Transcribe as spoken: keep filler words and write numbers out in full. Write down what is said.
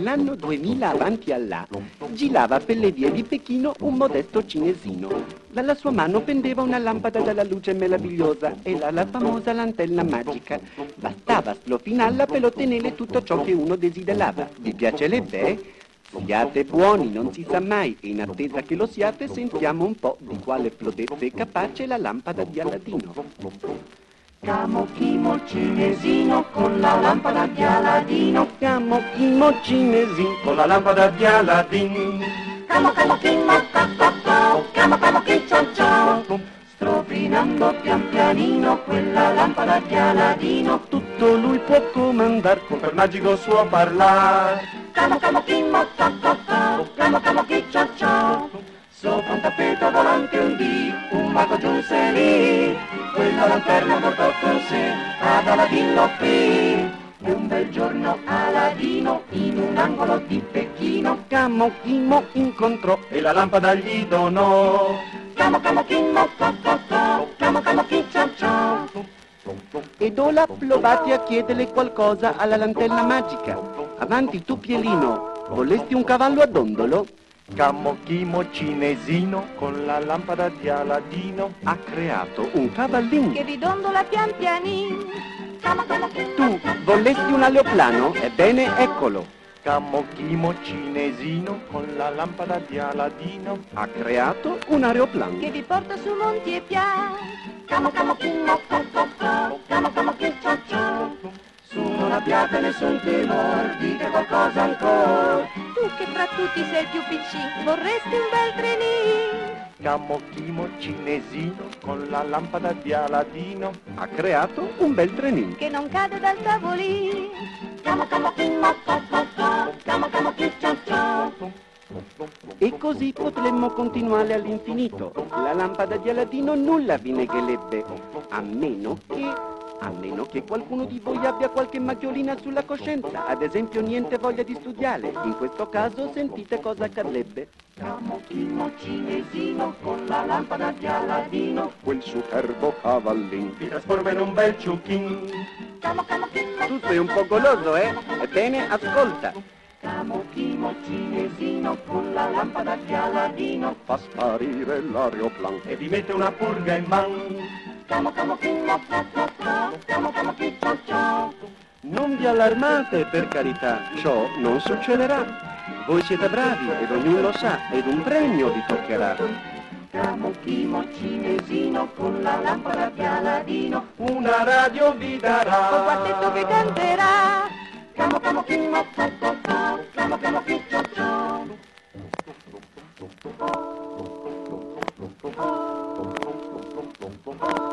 nell'anno duemila avanti a là, girava per le vie di Pechino un modesto cinesino. Dalla sua mano pendeva una lampada dalla luce meravigliosa, e là la famosa lanterna magica. Bastava slofinarla per ottenere tutto ciò che uno desiderava. Vi piace le be? Siate buoni, non si sa mai, e in attesa che lo siate sentiamo un po' di quale prodezza è capace la lampada di Aladino. Camo chimo cinesino con la lampada di Aladino. Camo chimo cinesino con la lampada di Aladino. Camo camo chimo co co co, camo camo chi ciao ciao. Strofinando pian pianino quella lampada di Aladino, tutto lui può comandar con quel magico suo parlar. Camo camo chimo co co co, camo camo chi ciao ciao. Sopra un tappeto volante un dì, un mago giunse lì, quella lanterna portò con sé ad Aladino qui. E un bel giorno Aladino in un angolo di Pechino Camo chimo incontrò e la lampada gli donò. Camo camo chimo co co co, camo camo chi ciao ciao. Ed ora provate a chiederle qualcosa alla lanterna magica. Avanti tu Pielino, vorresti un cavallo a dondolo? Camo chimo cinesino con la lampada di Aladino ha creato un cavallino che vi dondola pian pianino. Tu vorresti un aeroplano? Ebbene eccolo. Camo chimo cinesino con la lampada di Aladino ha creato un aeroplano che vi porta su monti e piani. Camo camo chimo co co co, camo camo chi ciao ciao. Su non abbiate nessun timore, dite qualcosa ancora. Tu che fra tutti sei il più piccino, vorresti un bel trenino. Camo chimo cinesino con la lampada di Aladino ha creato un bel trenino che non cade dal tavolino. Camo camo chimo co co co, camo camo chi ciao ciao. E così potremmo continuare all'infinito. La lampada di Aladino nulla vi negherebbe, a meno che... A meno che qualcuno di voi abbia qualche macchiolina sulla coscienza, ad esempio niente voglia di studiare. In questo caso sentite cosa accadrebbe. Camo chimo cinesino con la lampada di Aladino, quel superbo cavallin vi trasforma in un bel ciuchin. Camo camo chimo. Tu sei un po' goloso, eh? Ebbene, ascolta. Camo chimo cinesino con la lampada di Aladino fa sparire l'aeroplan e vi mette una purga in man. Camo camo chimo co co co, camo camo chi ciao ciao. Non vi allarmate, per carità, ciò non succederà. Voi siete bravi ed ognuno lo sa, ed un premio vi toccherà. Camo chimo cinesino con la lampada di Aladino una radio vi darà. Un quartetto che canterà. Camo camo chimo co co co, camo camo chi ciao ciao.